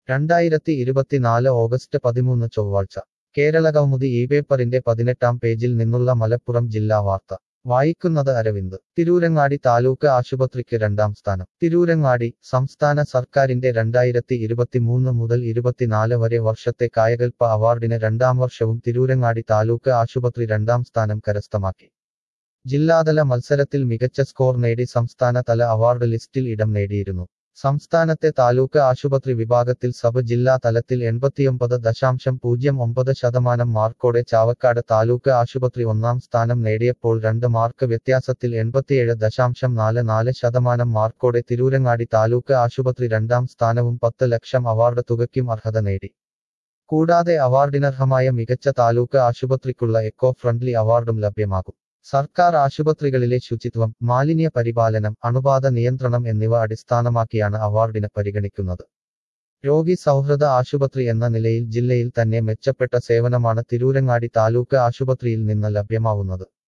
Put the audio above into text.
2024 August 13 ചൊവ്വാഴ്ച കേരളകൗമുദി ഈ പേപ്പറിന്റെ 18-ാം പേജിൽ നിന്നുള്ള മലപ്പുറം ജില്ലാ വാർത്ത വായിക്കുന്നത് അരവിന്ദ്. തിരൂരങ്ങാടി താലൂക്ക് ആശുപത്രിക്ക് രണ്ടാം സ്ഥാനം. തിരൂരങ്ങാടി സംസ്ഥാന സർക്കാരിന്റെ 2023 മുതൽ 24 വരെ വർഷത്തെ കായകൽപ്പ അവാർഡിന് രണ്ടാം വർഷവും തിരൂരങ്ങാടി താലൂക്ക് ആശുപത്രി രണ്ടാം സ്ഥാനം കരസ്ഥമാക്കി. ജില്ലാതല മത്സരത്തിൽ മികച്ച സ്കോർ നേടി സംസ്ഥാന തല അവാർഡ് ലിസ്റ്റിൽ ഇടം നേടിയിരുന്നു. സംസ്ഥാനത്തെ താലൂക്ക് ആശുപത്രി വിഭാഗത്തിൽ സബ് ജില്ലാ തലത്തിൽ 89.09% മാർക്കോടെ ചാവക്കാട് താലൂക്ക് ആശുപത്രി ഒന്നാം സ്ഥാനം നേടിയപ്പോൾ 2 മാർക്ക് വ്യത്യാസത്തിൽ 87.44% മാർക്കോടെ തിരൂരങ്ങാടി താലൂക്ക് ആശുപത്രി രണ്ടാം സ്ഥാനവും 10 ലക്ഷം അവാർഡ് തുകയ്ക്കും അർഹത നേടി. കൂടാതെ അവാർഡിനർഹമായ മികച്ച താലൂക്ക് ആശുപത്രിക്കുള്ള എക്കോ ഫ്രണ്ട്ലി അവാർഡും ലഭ്യമാകും. സർക്കാർ ആശുപത്രികളിലെ ശുചിത്വം, മാലിന്യ പരിപാലനം, അണുബാധ നിയന്ത്രണം എന്നിവ അടിസ്ഥാനമാക്കിയാണ് അവാർഡിന് പരിഗണിക്കുന്നത്. രോഗി സൗഹൃദ ആശുപത്രി എന്ന നിലയിൽ ജില്ലയിൽ തന്നെ മെച്ചപ്പെട്ട സേവനമാണ് തിരൂരങ്ങാടി താലൂക്ക് ആശുപത്രിയിൽ നിന്ന് ലഭ്യമാവുന്നത്.